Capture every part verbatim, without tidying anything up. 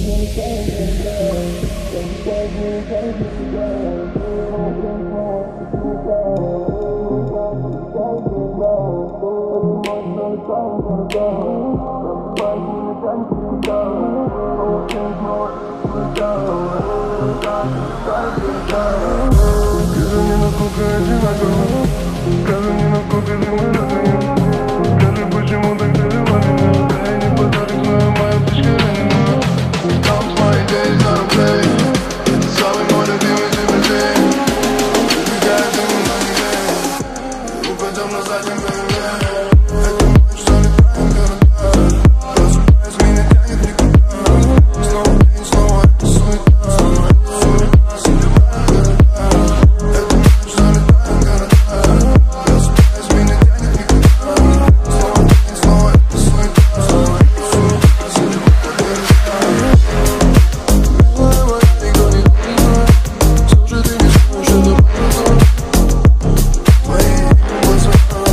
Скажи мне, насколько одинаково, скажи мне, насколько же мы разные. Скажи, почему так довела меня, да я не подарок, знаю, моя птичка ранена. Count my days on a play, это самый мой любимый тебе день. Убегает ты меня нигде, и пойдем на заднем БМВ. Это ночь, что летаем города, просыпаясь, меня тянет никуда. Снова день, снова это суета, снова это суета, согревает города. Это ночь, что летаем города, просыпаясь, меня тянет никуда. Снова день, снова это суета, снова это суета, согревает города. Милая моя, никто не знает, все же ты не знаешь, это правда. Твои глаза,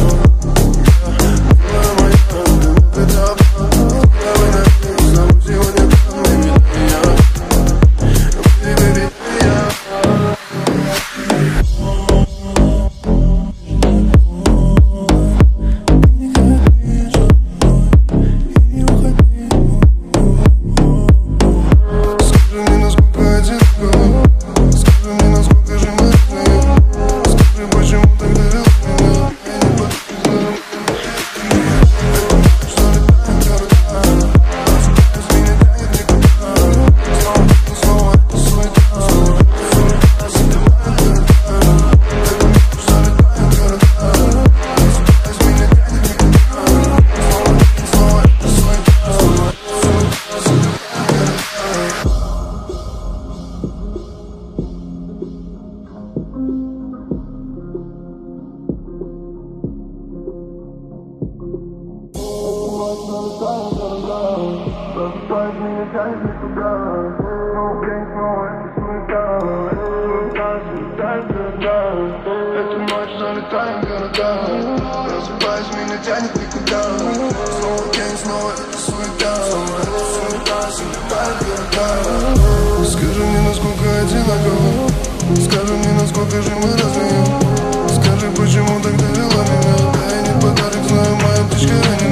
милая моя, ты это обман. Я бы надеюсь, с тобой сегодня там, baby, ты я, baby, baby, ты я. Не ходи за мной и не уходи. Скажи мне, насколько одинаково, скажи мне, насколько же мы разные. Скажи, почему так довела меня, я не подарок, знаю, это ночь, что летаем города, просыпаясь, меня тянет никуда. Снова день, снова это суета, снова это суета, согревает города. Это ночь, что летаем города, просыпаясь, меня тянет никуда. Снова день, снова это суета, снова это суета, согревает города. Просыпаясь, меня тянет никуда. Снова день, снова это суета, это суета, согревает города. Эту ночь залетаем в города. Просыпаясь, меня тянет никуда. Снова день, снова это суета, снова это суета, согревает города. Скажи мне, насколько одинаково, скажи мне, насколько же мы разные. Скажи, почему так довела меня, да я не подарок, знаю, моя птичка ранена.